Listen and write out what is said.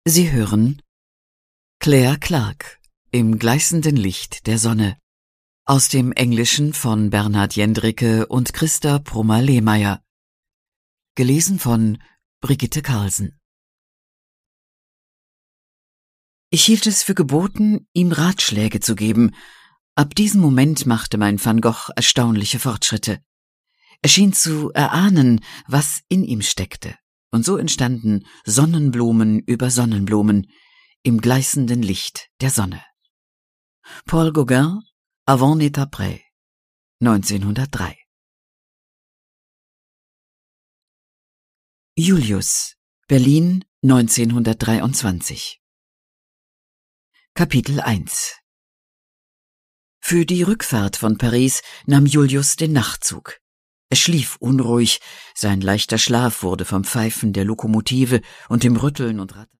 Sie hören Claire Clark im gleißenden Licht der Sonne aus dem Englischen von Bernhard Jendricke und Christa Brummer-Lehmeier, gelesen von Brigitte Carlsen. Ich hielt es für geboten, ihm Ratschläge zu geben. Ab diesem Moment machte mein Van Gogh erstaunliche Fortschritte. Er schien zu erahnen, was in ihm steckte, und so entstanden Sonnenblumen über Sonnenblumen im gleißenden Licht der Sonne. Paul Gauguin, Avant et après, 1903. Julius, Berlin, 1923. Kapitel 1. Für die Rückfahrt von Paris nahm Julius den Nachtzug. Er schlief unruhig, sein leichter Schlaf wurde vom Pfeifen der Lokomotive und dem Rütteln und Rattern